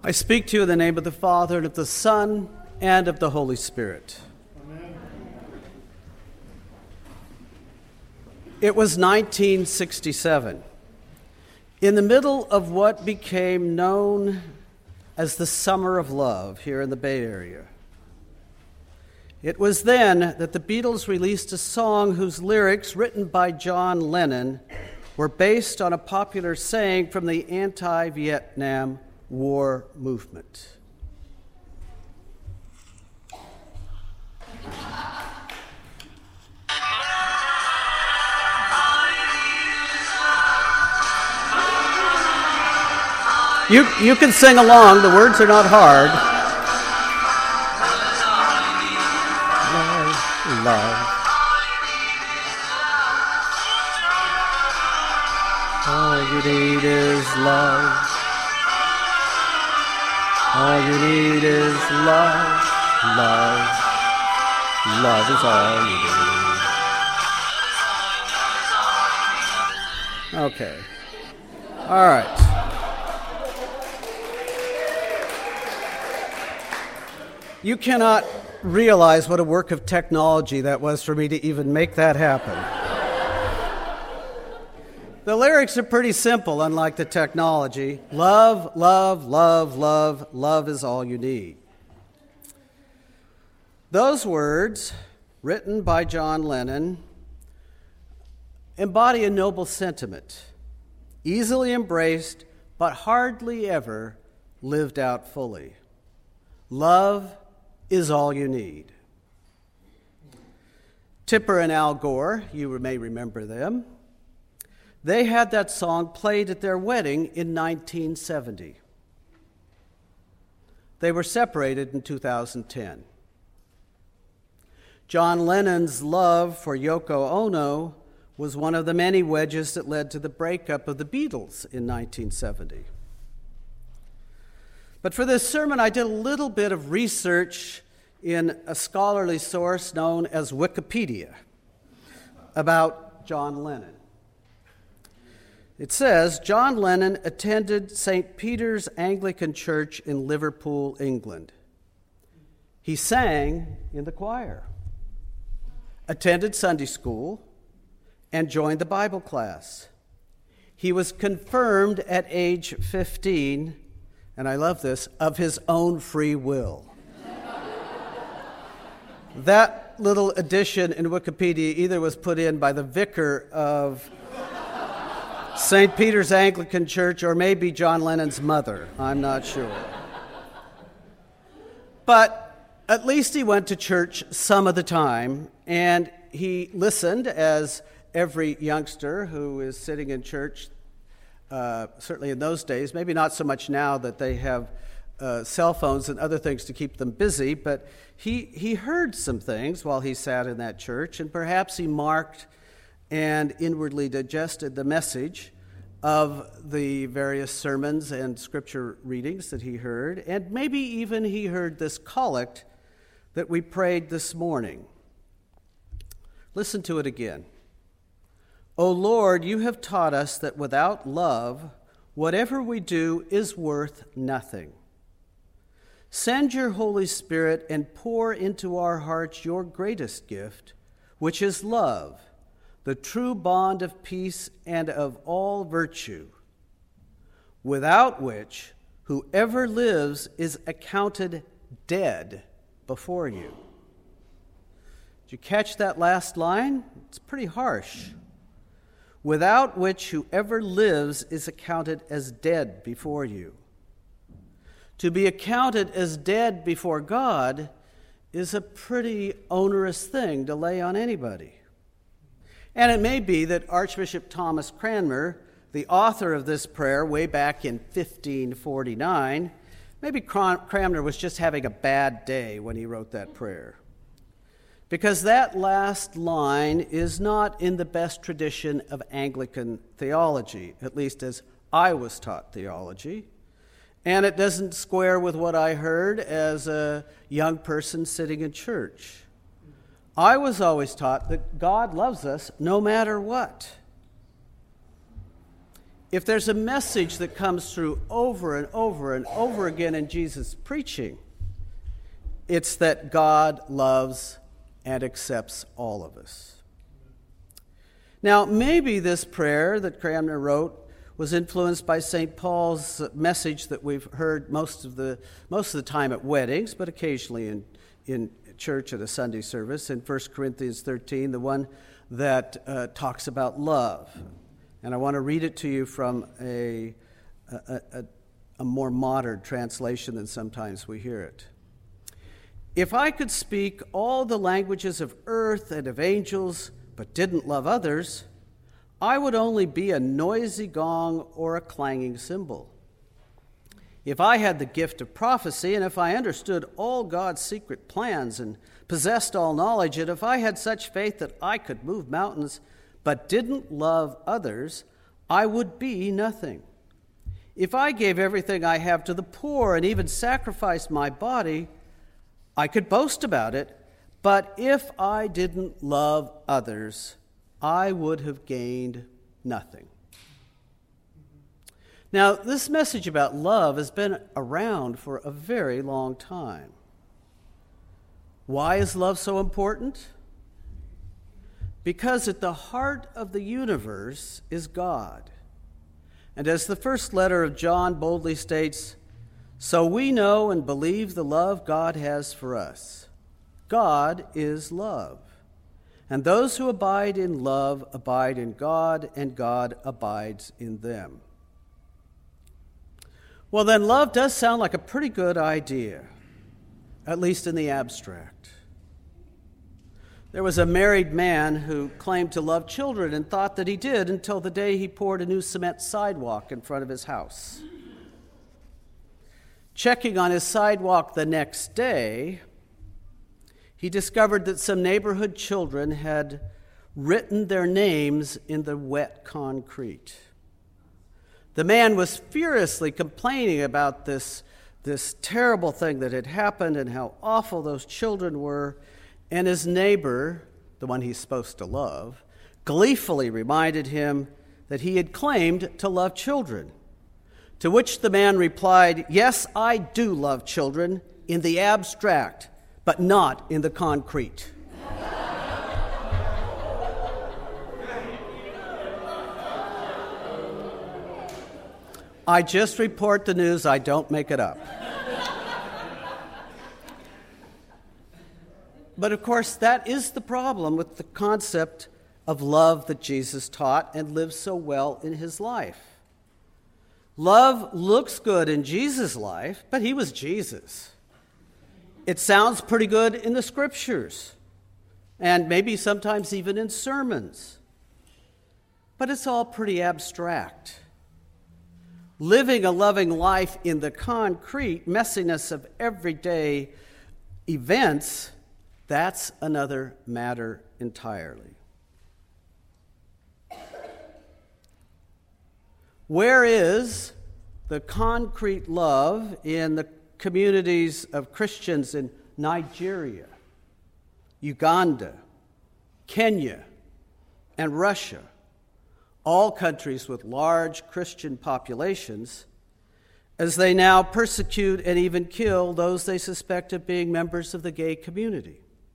I speak to you in the name of the Father, and of the Son, and of the Holy Spirit. Amen. It was 1967, in the middle of what became known as the Summer of Love here in the Bay Area. It was then that the Beatles released a song whose lyrics, written by John Lennon, were based on a popular saying from the anti-Vietnam War movement. You can sing along, the words are not hard. Love, love. All you need is love. All you need is love, love, love is all you need. Okay. All right. You cannot realize what a work of technology that was for me to even make that happen. The lyrics are pretty simple, unlike the technology. Love, love, love, love, love is all you need. Those words, written by John Lennon, embody a noble sentiment, easily embraced, but hardly ever lived out fully. Love is all you need. Tipper and Al Gore, you may remember them, they had that song played at their wedding in 1970. They were separated in 2010. John Lennon's love for Yoko Ono was one of the many wedges that led to the breakup of the Beatles in 1970. But for this sermon, I did a little bit of research in a scholarly source known as Wikipedia about John Lennon. It says, John Lennon attended St. Peter's Anglican Church in Liverpool, England. He sang in the choir, attended Sunday school, and joined the Bible class. He was confirmed at age 15, and I love this, of his own free will. That little addition in Wikipedia either was put in by the vicar of St. Peter's Anglican Church, or maybe John Lennon's mother. I'm not sure. But at least he went to church some of the time, and he listened, as every youngster who is sitting in church, certainly in those days, maybe not so much now that they have cell phones and other things to keep them busy, but he heard some things while he sat in that church, and perhaps he marked and inwardly digested the message of the various sermons and scripture readings that he heard, and maybe even he heard this collect that we prayed this morning. Listen to it again. O Lord, you have taught us that without love, whatever we do is worth nothing. Send your Holy Spirit and pour into our hearts your greatest gift, which is love, the true bond of peace and of all virtue, without which whoever lives is accounted dead before you. Did you catch that last line? It's pretty harsh. Without which whoever lives is accounted as dead before you. To be accounted as dead before God is a pretty onerous thing to lay on anybody. And it may be that Archbishop Thomas Cranmer, the author of this prayer way back in 1549, maybe Cranmer was just having a bad day when he wrote that prayer. Because that last line is not in the best tradition of Anglican theology, at least as I was taught theology. And it doesn't square with what I heard as a young person sitting in church. I was always taught that God loves us no matter what. If there's a message that comes through over and over and over again in Jesus' preaching, it's that God loves and accepts all of us. Now, maybe this prayer that Cranmer wrote was influenced by St. Paul's message that we've heard most of the time at weddings, but occasionally in church at a Sunday service, in 1 Corinthians 13, the one that talks about love. And I want to read it to you from a more modern translation than sometimes we hear it. If I could speak all the languages of earth and of angels, but didn't love others, I would only be a noisy gong or a clanging cymbal. If I had the gift of prophecy, and if I understood all God's secret plans and possessed all knowledge, and if I had such faith that I could move mountains, but didn't love others, I would be nothing. If I gave everything I have to the poor and even sacrificed my body, I could boast about it. But if I didn't love others, I would have gained nothing. Now, this message about love has been around for a very long time. Why is love so important? Because at the heart of the universe is God. And as the first letter of John boldly states, so we know and believe the love God has for us. God is love. And those who abide in love abide in God, and God abides in them. Well, then love does sound like a pretty good idea, at least in the abstract. There was a married man who claimed to love children and thought that he did until the day he poured a new cement sidewalk in front of his house. Checking on his sidewalk the next day, he discovered that some neighborhood children had written their names in the wet concrete. The man was furiously complaining about this terrible thing that had happened and how awful those children were. And his neighbor, the one he's supposed to love, gleefully reminded him that he had claimed to love children. To which the man replied, yes, I do love children in the abstract, but not in the concrete. I just report the news, I don't make it up. But of course, that is the problem with the concept of love that Jesus taught and lived so well in his life. Love looks good in Jesus' life, but he was Jesus. It sounds pretty good in the scriptures, and maybe sometimes even in sermons. But it's all pretty abstract. Living a loving life in the concrete messiness of everyday events, that's another matter entirely. Where is the concrete love in the communities of Christians in Nigeria, Uganda, Kenya, and Russia, all countries with large Christian populations, as they now persecute and even kill those they suspect of being members of the gay community?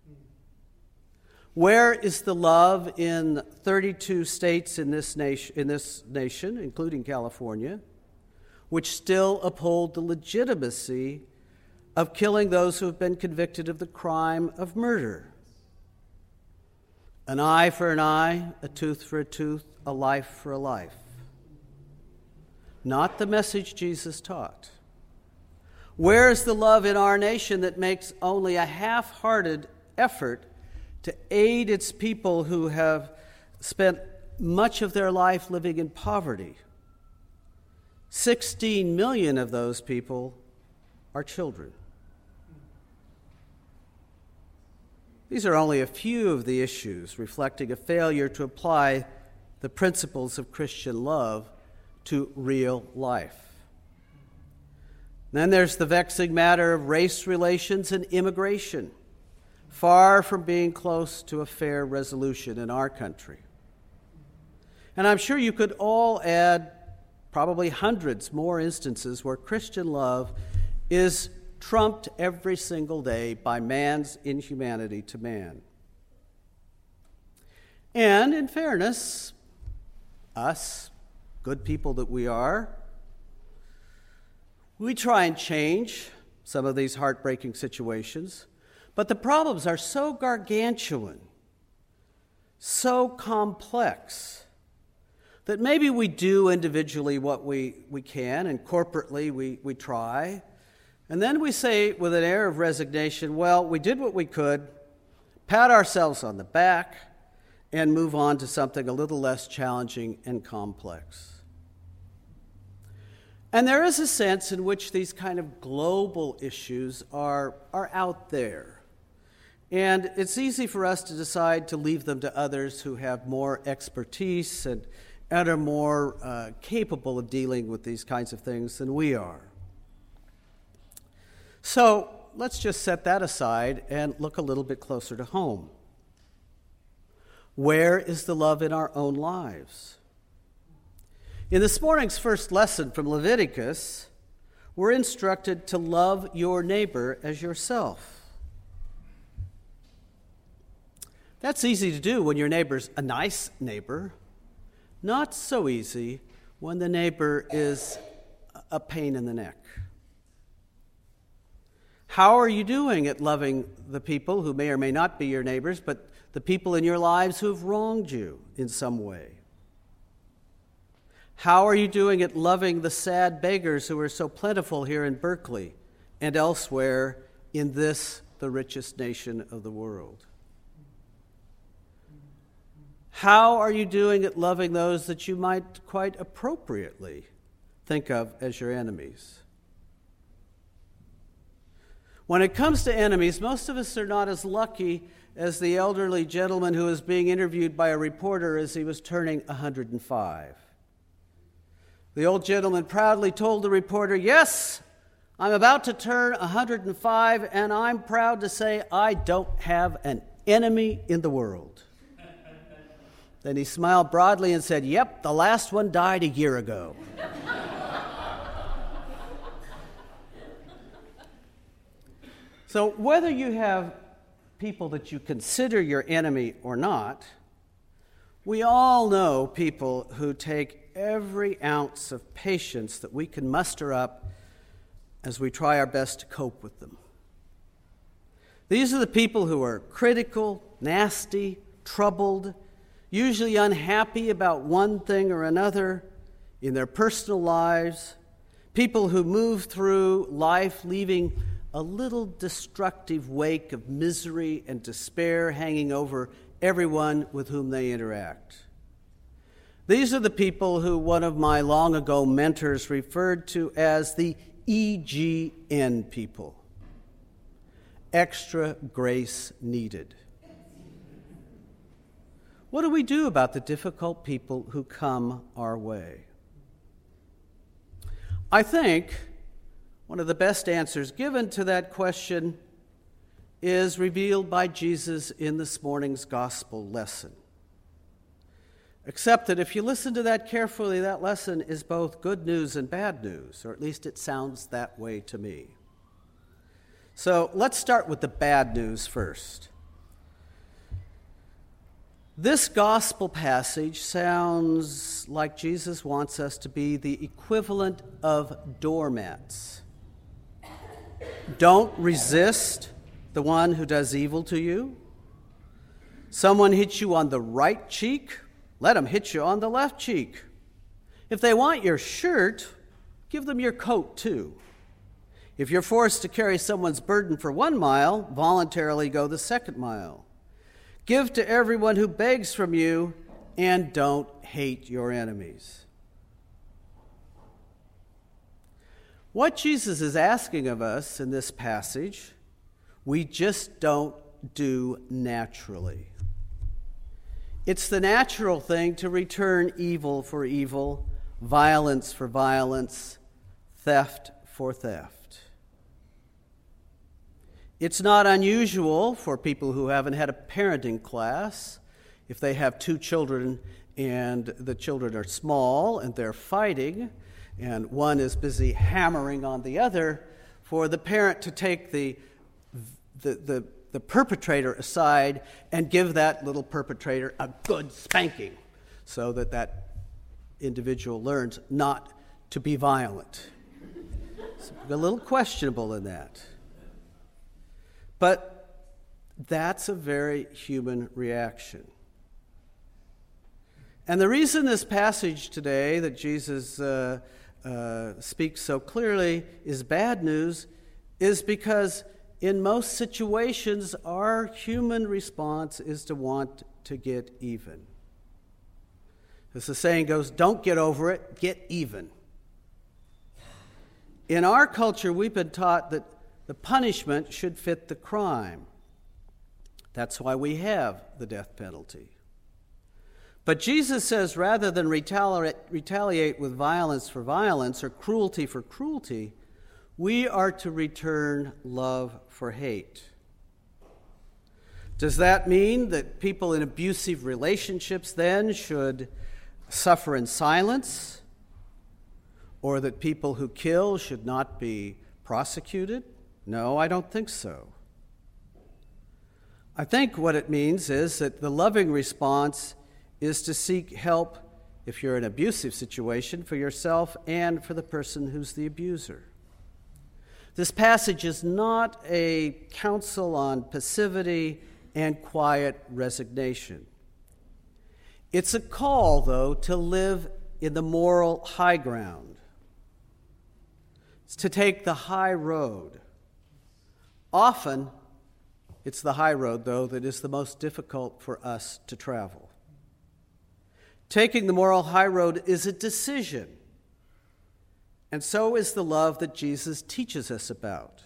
Where is the love in 32 states in this nation, including California, which still uphold the legitimacy of killing those who have been convicted of the crime of murder? An eye for an eye, a tooth for a tooth, a life for a life. Not the message Jesus taught. Where is the love in our nation that makes only a half-hearted effort to aid its people who have spent much of their life living in poverty? 16 million of those people are children. These are only a few of the issues reflecting a failure to apply the principles of Christian love to real life. Then there's the vexing matter of race relations and immigration, far from being close to a fair resolution in our country. And I'm sure you could all add probably hundreds more instances where Christian love is trumped every single day by man's inhumanity to man. And in fairness, us, good people that we are, we try and change some of these heartbreaking situations, but the problems are so gargantuan, so complex, that maybe we do individually what we can, and corporately we try, and then we say with an air of resignation, well, we did what we could, pat ourselves on the back, and move on to something a little less challenging and complex. And there is a sense in which these kind of global issues are out there. And it's easy for us to decide to leave them to others who have more expertise and are more capable of dealing with these kinds of things than we are. So let's just set that aside and look a little bit closer to home. Where is the love in our own lives? In this morning's first lesson from Leviticus, we're instructed to love your neighbor as yourself. That's easy to do when your neighbor's a nice neighbor. Not so easy when the neighbor is a pain in the neck. How are you doing at loving the people who may or may not be your neighbors, but the people in your lives who have wronged you in some way? How are you doing at loving the sad beggars who are so plentiful here in Berkeley and elsewhere in this, the richest nation of the world? How are you doing at loving those that you might quite appropriately think of as your enemies? When it comes to enemies, most of us are not as lucky as the elderly gentleman who was being interviewed by a reporter as he was turning 105. The old gentleman proudly told the reporter, "Yes, I'm about to turn 105, and I'm proud to say I don't have an enemy in the world." Then he smiled broadly and said, "Yep, the last one died a year ago." So whether you have people that you consider your enemy or not, we all know people who take every ounce of patience that we can muster up as we try our best to cope with them. These are the people who are critical, nasty, troubled, usually unhappy about one thing or another in their personal lives, people who move through life leaving a little destructive wake of misery and despair hanging over everyone with whom they interact. These are the people who one of my long ago mentors referred to as the EGN people. Extra grace needed. What do we do about the difficult people who come our way? I think one of the best answers given to that question is revealed by Jesus in this morning's gospel lesson. Except that if you listen to that carefully, that lesson is both good news and bad news, or at least it sounds that way to me. So let's start with the bad news first. This gospel passage sounds like Jesus wants us to be the equivalent of doormats. Don't resist the one who does evil to you. Someone hits you on the right cheek, let them hit you on the left cheek. If they want your shirt, give them your coat too. If you're forced to carry someone's burden for 1 mile, voluntarily go the 2nd mile. Give to everyone who begs from you, and don't hate your enemies. What Jesus is asking of us in this passage, we just don't do naturally. It's the natural thing to return evil for evil, violence for violence, theft for theft. It's not unusual for people who haven't had a parenting class, if they have 2 children and the children are small and they're fighting, and one is busy hammering on the other, for the parent to take the perpetrator aside and give that little perpetrator a good spanking so that that individual learns not to be violent. It's a little questionable in that. But that's a very human reaction. And the reason this passage today that Jesus speaks so clearly is bad news is because in most situations our human response is to want to get even. As the saying goes, don't get over it, get even. In our culture, we've been taught that the punishment should fit the crime. That's why we have the death penalty. But Jesus says rather than retaliate with violence for violence or cruelty for cruelty, we are to return love for hate. Does that mean that people in abusive relationships then should suffer in silence? Or that people who kill should not be prosecuted? No, I don't think so. I think what it means is that the loving response is to seek help, if you're in an abusive situation, for yourself and for the person who's the abuser. This passage is not a counsel on passivity and quiet resignation. It's a call, though, to live in the moral high ground. It's to take the high road. Often, it's the high road, though, that is the most difficult for us to travel. Taking the moral high road is a decision, and so is the love that Jesus teaches us about.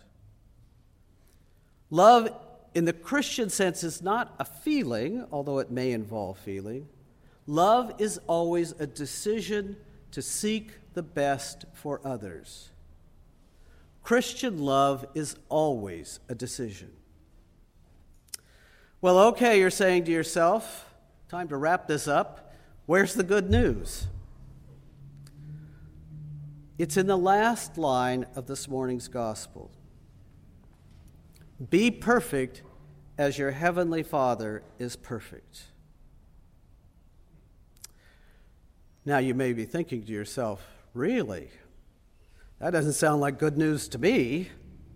Love, in the Christian sense, is not a feeling, although it may involve feeling. Love is always a decision to seek the best for others. Christian love is always a decision. Well, okay, you're saying to yourself, time to wrap this up. Where's the good news? It's in the last line of this morning's gospel. Be perfect as your heavenly Father is perfect. Now you may be thinking to yourself, really? That doesn't sound like good news to me.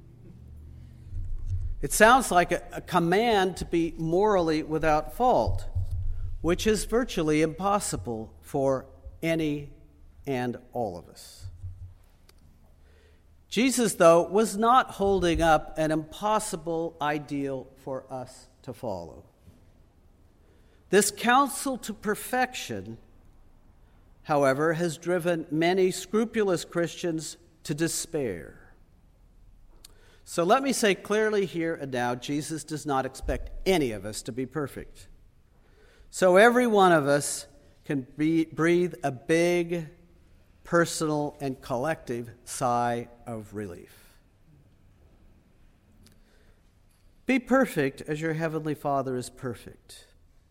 It sounds like a command to be morally without fault, which is virtually impossible for any and all of us. Jesus, though, was not holding up an impossible ideal for us to follow. This counsel to perfection, however, has driven many scrupulous Christians to despair. So let me say clearly here and now, Jesus does not expect any of us to be perfect. So every one of us can breathe a big, personal, and collective sigh of relief. Be perfect as your heavenly Father is perfect.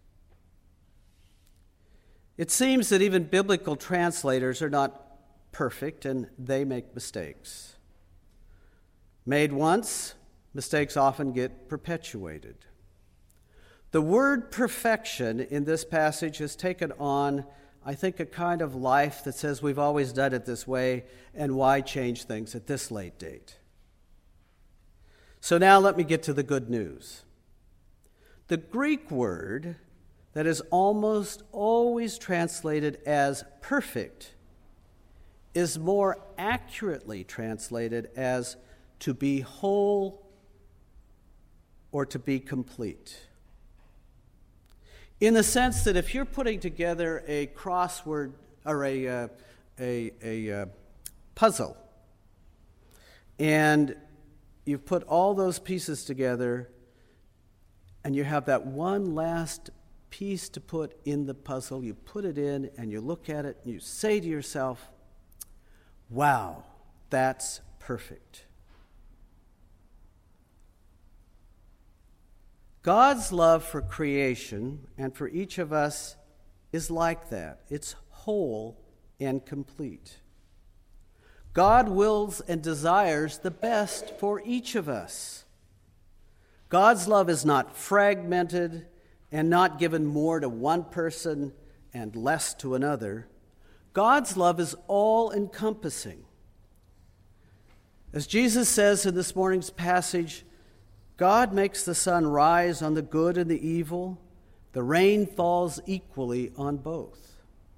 It seems that even biblical translators are not perfect, and they make mistakes. Made once, mistakes often get perpetuated. The word perfection in this passage has taken on, I think, a kind of life that says we've always done it this way, and why change things at this late date? So now let me get to the good news. The Greek word that is almost always translated as perfect is more accurately translated as to be whole or to be complete. In the sense that if you're putting together a crossword or a puzzle, and you've put all those pieces together, and you have that one last piece to put in the puzzle, you put it in, and you look at it, and you say to yourself, wow, that's perfect. God's love for creation and for each of us is like that. It's whole and complete. God wills and desires the best for each of us. God's love is not fragmented and not given more to one person and less to another. God's love is all-encompassing. As Jesus says in this morning's passage, God makes the sun rise on the good and the evil. The rain falls equally on both.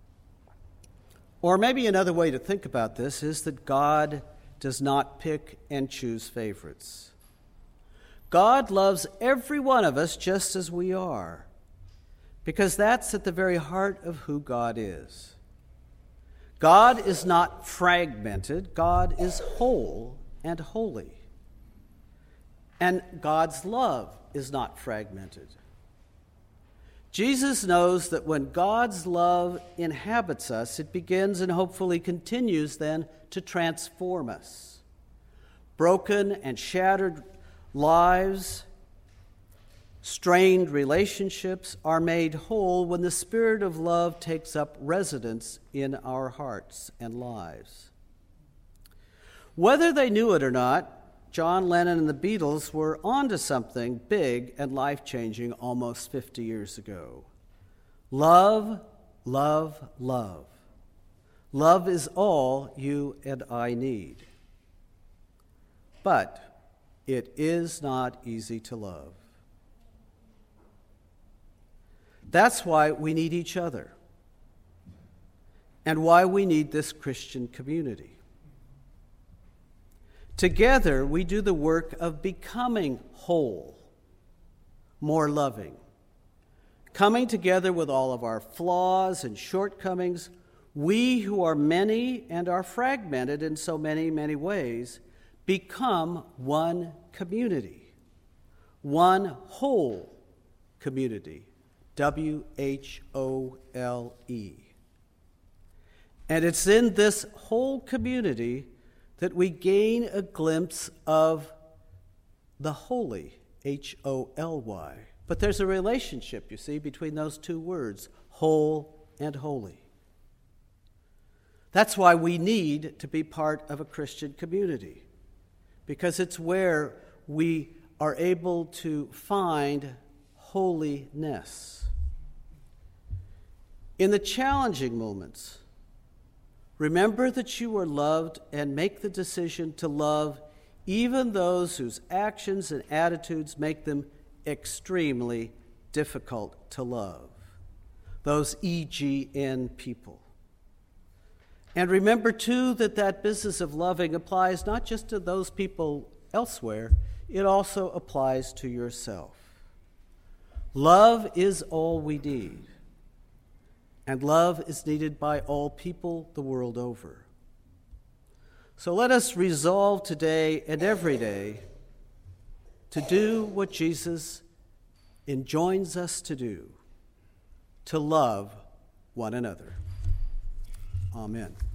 Or maybe another way to think about this is that God does not pick and choose favorites. God loves every one of us just as we are, because that's at the very heart of who God is. God is not fragmented. God is whole and holy. And God's love is not fragmented. Jesus knows that when God's love inhabits us, it begins and hopefully continues then to transform us. Broken and shattered lives, strained relationships are made whole when the Spirit of love takes up residence in our hearts and lives. Whether they knew it or not, John Lennon and the Beatles were onto something big and life-changing almost 50 years ago. Love, love, love. Love is all you and I need. But it is not easy to love. That's why we need each other and why we need this Christian community. Together, we do the work of becoming whole, more loving. Coming together with all of our flaws and shortcomings, we who are many and are fragmented in so many, many ways, become one community, one whole community, W-H-O-L-E. And it's in this whole community that we gain a glimpse of the holy, H-O-L-Y. But there's a relationship, you see, between those two words, whole and holy. That's why we need to be part of a Christian community, because it's where we are able to find holiness. In the challenging moments, remember that you are loved and make the decision to love even those whose actions and attitudes make them extremely difficult to love, those EGN people. And remember, too, that that business of loving applies not just to those people elsewhere, it also applies to yourself. Love is all we need. And love is needed by all people the world over. So let us resolve today and every day to do what Jesus enjoins us to do, to love one another. Amen.